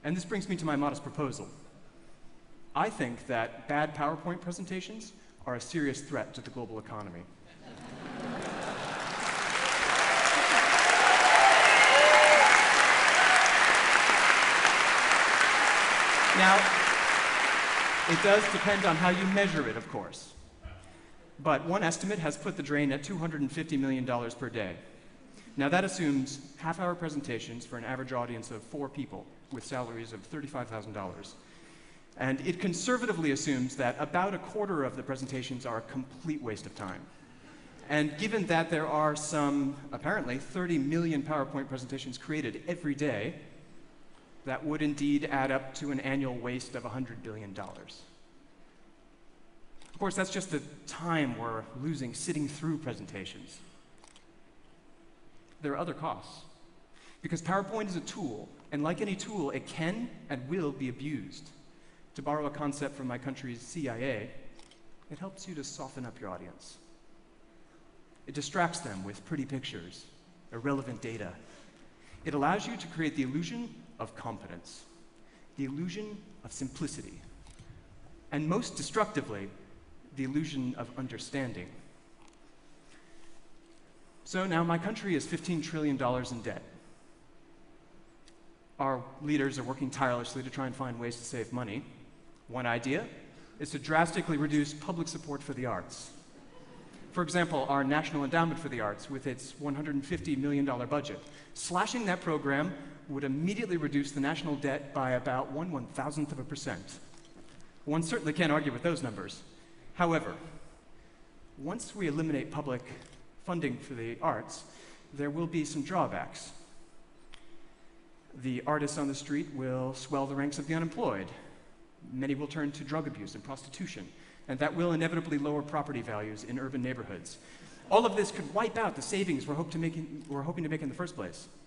And this brings me to my modest proposal. I think that bad PowerPoint presentations are a serious threat to the global economy. Now, it does depend on how you measure it, of course. But one estimate has put the drain at $250 million per day. Now, that assumes half-hour presentations for an average audience of 4 people with salaries of $35,000. And it conservatively assumes that about a quarter of the presentations are a complete waste of time. And given that there are some, apparently, 30 million PowerPoint presentations created every day, that would indeed add up to an annual waste of $100 billion. Of course, that's just the time we're losing sitting through presentations. There are other costs. Because PowerPoint is a tool, and like any tool, it can and will be abused. To borrow a concept from my country's CIA, it helps you to soften up your audience. It distracts them with pretty pictures, irrelevant data. It allows you to create the illusion of competence, the illusion of simplicity, and most destructively, the illusion of understanding. So now my country is $15 trillion in debt. Our leaders are working tirelessly to try and find ways to save money. One idea is to drastically reduce public support for the arts. For example, our National Endowment for the Arts, with its $150 million budget. Slashing that program would immediately reduce the national debt by about 1/1000%. One certainly can't argue with those numbers. However, once we eliminate public funding for the arts, there will be some drawbacks. The artists on the street will swell the ranks of the unemployed. Many will turn to drug abuse and prostitution, and that will inevitably lower property values in urban neighborhoods. All of this could wipe out the savings we're hoping to make in the first place.